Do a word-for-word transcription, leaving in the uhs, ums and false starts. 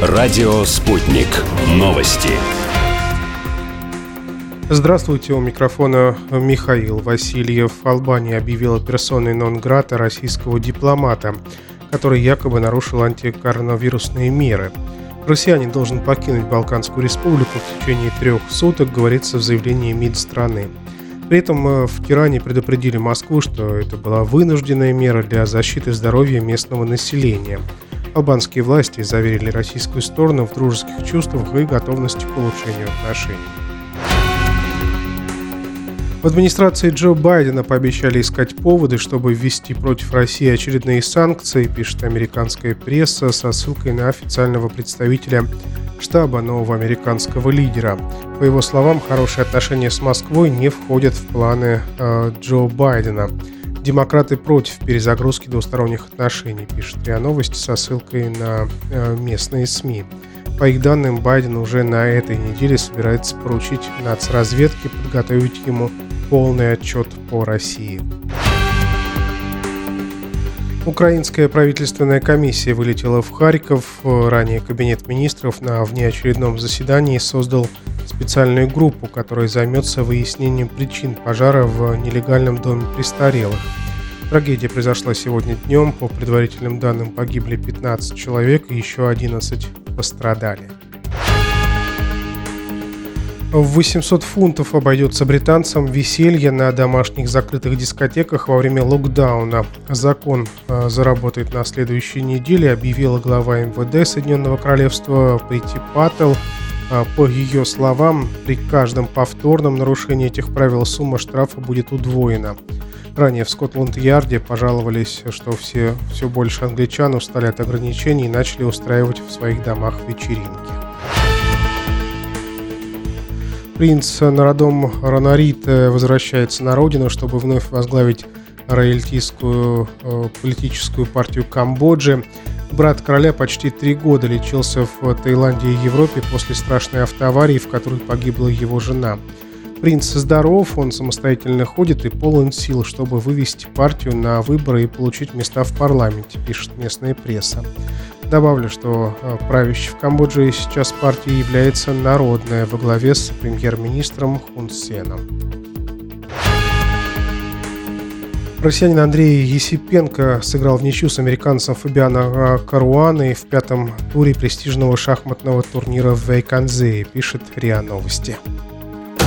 Радио «Спутник». Новости. Здравствуйте, у микрофона Михаил Васильев. Албания объявила персоной нон-грата российского дипломата, который якобы нарушил антикоронавирусные меры. Россиянин должен покинуть Балканскую республику в течение трех суток, говорится в заявлении МИД страны. При этом в Тиране предупредили Москву, что это была вынужденная мера для защиты здоровья местного населения. Албанские власти заверили российскую сторону в дружеских чувствах и готовности к улучшению отношений. В администрации Джо Байдена пообещали искать поводы, чтобы ввести против России очередные санкции, пишет американская пресса со ссылкой на официального представителя штаба нового американского лидера. По его словам, хорошие отношения с Москвой не входят в планы э, Джо Байдена. Демократы против перезагрузки двусторонних отношений, пишет РИА Новости со ссылкой на э, местные СМИ. По их данным, Байден уже на этой неделе собирается поручить нацразведке подготовить ему полный отчет по России. Украинская правительственная комиссия вылетела в Харьков. Ранее Кабинет министров на внеочередном заседании создал специальную группу, которая займется выяснением причин пожара в нелегальном доме престарелых. Трагедия произошла сегодня днем. По предварительным данным, погибли пятнадцать человек и еще одиннадцать пострадали. В восемьсот фунтов обойдется британцам веселье на домашних закрытых дискотеках во время локдауна. Закон э, заработает на следующей неделе, объявила глава эм вэ дэ Соединенного Королевства Прити Паттел. Э, по ее словам, при каждом повторном нарушении этих правил сумма штрафа будет удвоена. Ранее в Скотланд-Ярде пожаловались, что все, все больше англичан устали от ограничений и начали устраивать в своих домах вечеринки. Принц Норадом Ранарит возвращается на родину, чтобы вновь возглавить рояльтийскую э, политическую партию Камбоджи. Брат короля почти три года лечился в Таиланде и Европе после страшной автоаварии, в которой погибла его жена. Принц здоров, он самостоятельно ходит и полон сил, чтобы вывести партию на выборы и получить места в парламенте, пишет местная пресса. Добавлю, что правящей в Камбодже сейчас партия является народная во главе с премьер-министром Хун Сеном. Россиянин Андрей Есипенко сыграл в ничью с американцем Фабиано Каруаной в пятом туре престижного шахматного турнира в Вэйконзее, пишет РИА Новости.